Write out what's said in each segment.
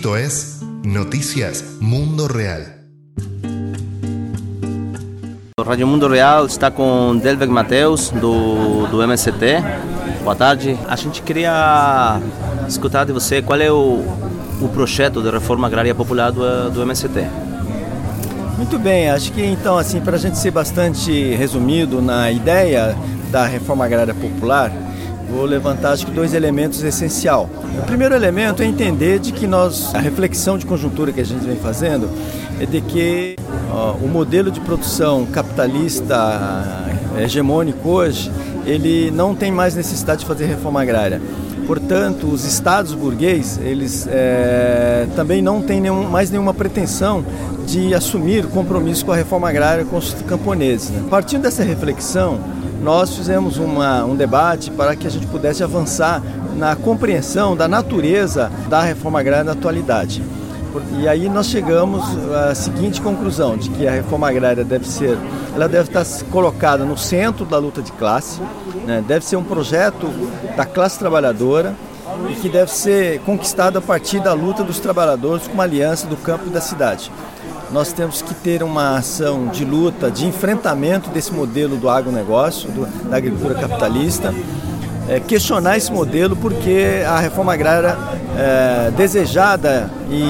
Esto es Noticias Mundo Real. Rádio Mundo Real está com Delveg Mateus, do MST. Boa tarde. A gente queria escutar de você qual é o projeto de reforma agrária popular do MST. Muito bem, acho que então, assim, para a gente ser bastante resumido na ideia da reforma agrária popular, vou levantar acho que dois elementos essenciais. O primeiro elemento é entender de que a reflexão de conjuntura que a gente vem fazendo é de que o modelo de produção capitalista hegemônico hoje, ele não tem mais necessidade de fazer reforma agrária. Portanto, os estados burgueses, eles também não têm mais nenhuma pretensão de assumir compromisso com a reforma agrária com os camponeses, né? Partindo dessa reflexão, nós fizemos um debate para que a gente pudesse avançar na compreensão da natureza da reforma agrária na atualidade. E aí nós chegamos à seguinte conclusão, de que a reforma agrária deve estar colocada no centro da luta de classe, né? Deve ser um projeto da classe trabalhadora e que deve ser conquistado a partir da luta dos trabalhadores com uma aliança do campo e da cidade. Nós temos que ter uma ação de luta, de enfrentamento desse modelo do agronegócio, da agricultura capitalista, questionar esse modelo porque a reforma agrária desejada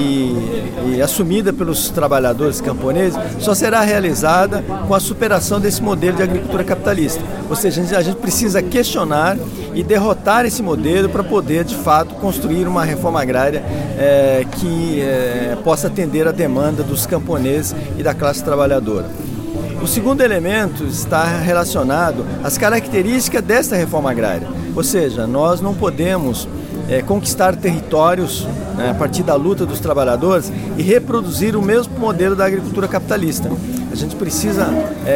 e assumida pelos trabalhadores camponeses só será realizada com a superação desse modelo de agricultura capitalista. Ou seja, a gente precisa questionar e derrotar esse modelo para poder, de fato, construir uma reforma agrária que possa atender a demanda dos camponeses e da classe trabalhadora. O segundo elemento está relacionado às características desta reforma agrária. Ou seja, nós não podemos conquistar territórios, né, a partir da luta dos trabalhadores e reproduzir o mesmo modelo da agricultura capitalista. A gente precisa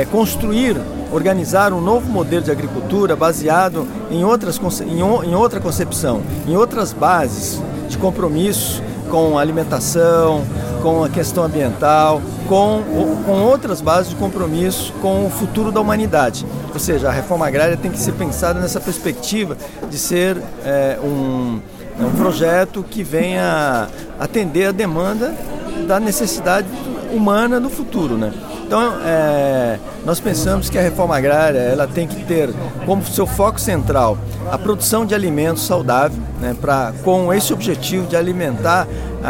organizar um novo modelo de agricultura baseado em outra concepção, em outras bases de compromisso com a alimentação, com a questão ambiental, com outras bases de compromisso com o futuro da humanidade. Ou seja, a reforma agrária tem que ser pensada nessa perspectiva de ser um projeto que venha atender a demanda da necessidade humana no futuro, né? Então, nós pensamos que a reforma agrária ela tem que ter como seu foco central a produção de alimentos saudáveis, né, com esse objetivo de alimentar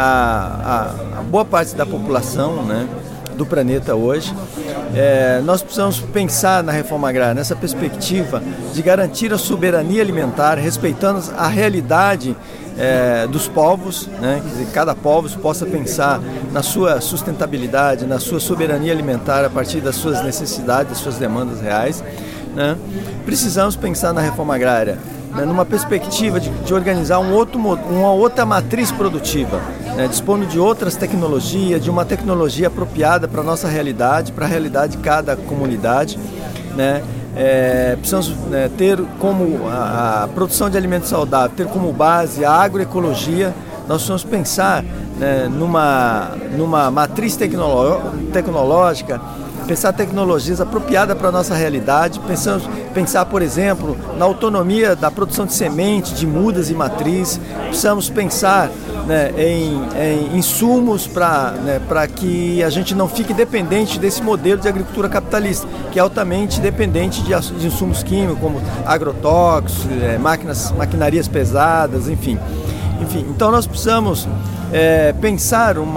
a boa parte da população, né, do planeta hoje. Nós precisamos pensar na reforma agrária nessa perspectiva de garantir a soberania alimentar, respeitando a realidade dos povos, né? Quer dizer, cada povo possa pensar na sua sustentabilidade, na sua soberania alimentar a partir das suas necessidades, das suas demandas reais, né? Precisamos pensar na reforma agrária, né, numa perspectiva de organizar uma outra matriz produtiva, né, dispondo de outras tecnologias, de uma tecnologia apropriada para a nossa realidade, para a realidade de cada comunidade, né? Precisamos ter como a produção de alimentos saudáveis, ter como base a agroecologia. Nós precisamos pensar, né, numa matriz tecnológica, pensar tecnologias apropriadas para a nossa realidade, pensar, por exemplo, na autonomia da produção de semente, de mudas e matriz. Precisamos pensar, né, em insumos para que a gente não fique dependente desse modelo de agricultura capitalista, que é altamente dependente de insumos químicos, como agrotóxicos, maquinarias pesadas, enfim. Então nós precisamos pensar um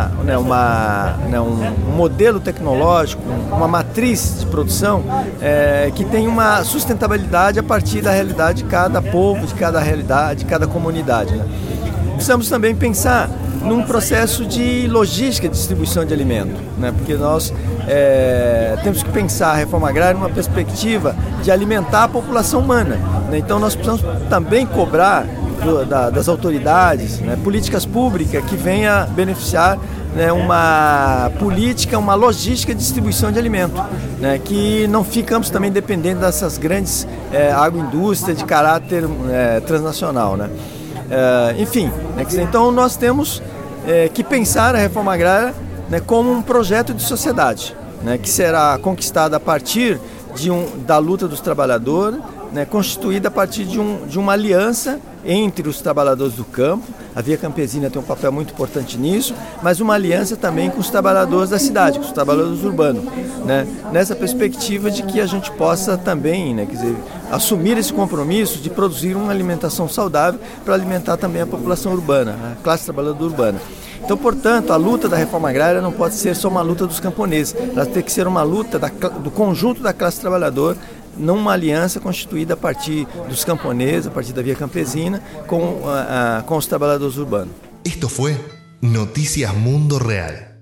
modelo tecnológico, uma matriz de produção que tenha uma sustentabilidade a partir da realidade de cada povo, de cada realidade, de cada comunidade, né? Precisamos também pensar num processo de logística de distribuição de alimento, né? Porque nós temos que pensar a reforma agrária numa perspectiva de alimentar a população humana, né? Então nós precisamos também cobrar das autoridades, né, políticas públicas que venha beneficiar, né, uma política, uma logística de distribuição de alimento, né, que não ficamos também dependendo dessas grandes agroindústrias de caráter transnacional, né? Enfim, né, então nós temos que pensar a reforma agrária, né, como um projeto de sociedade, né, que será conquistado a partir da luta dos trabalhadores, né, constituída a partir de uma aliança entre os trabalhadores do campo. A Via Campesina tem um papel muito importante nisso, mas uma aliança também com os trabalhadores da cidade, com os trabalhadores urbanos, né, nessa perspectiva de que a gente possa também, né, quer dizer, assumir esse compromisso de produzir uma alimentação saudável para alimentar também a população urbana, a classe trabalhadora urbana. Então, portanto, a luta da reforma agrária não pode ser só uma luta dos camponeses, ela tem que ser uma luta do conjunto da classe trabalhadora, numa aliança constituída a partir dos camponeses, a partir da Via Campesina, com os trabalhadores urbanos. Esto fue Noticias Mundo Real.